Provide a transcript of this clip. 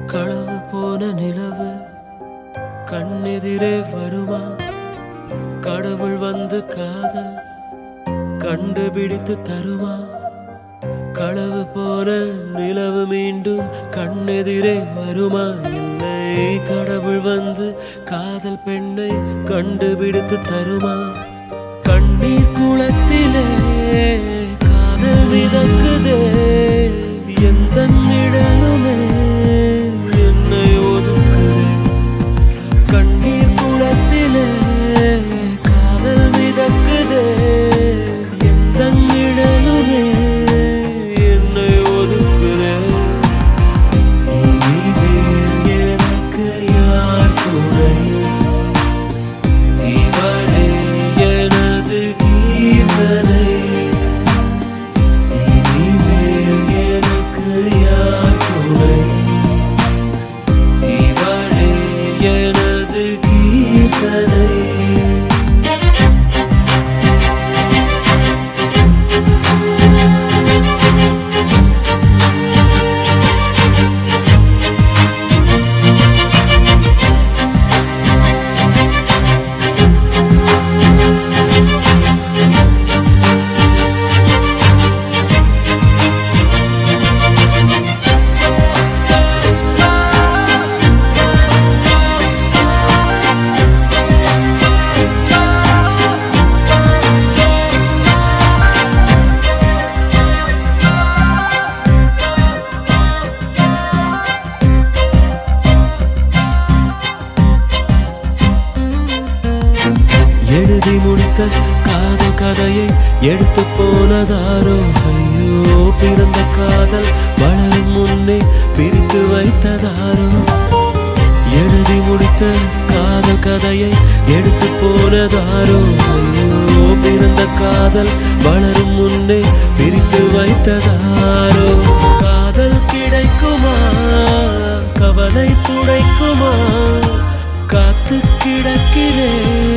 களவு போன நிலவு கண்ணெதிரே வருமா? கடவுள் வந்து காதல் கண்டுபிடித்து தருமா? களவு போன நிலவு மீண்டும் கண்ணெதிரே வருமா? இல்லை, கடவுள் வந்து காதல் பெண்ணை கண்டுபிடித்து தருமா? கண்ணீர் குளத்திலே காதல் மிதக்குதே, எந்த நிழலுமே என்னை ஒதுக்குதே. கண்ணீர் குளத்திலே காதல் மிதக்குதே, எந்த நிழலுமே என்னை ஒதுக்குதே. இனிமேல் எனக்கு யார் துணை? இவளே எனது கீர்த்தனை. இனிமேல் எனக்கு யார் துணை? இவளே எனது கீர்த்தனை. எழுதி முடித்த காதல் கதையை எடுத்து போனதாரோ? ஐயோ, பிறந்த காதல் வளரும் முன்னே பிரித்து வைத்ததாரோ? எழுதி முடித்த காதல் கதையை எடுத்து போனதாரோ? ஐயோ, பிறந்த காதல் வளரும் முன்னே பிரித்து வைத்ததாரோ? காதல் கிடைக்குமா? கவலை துடைக்குமா? காத்து கிடக்கிறேன்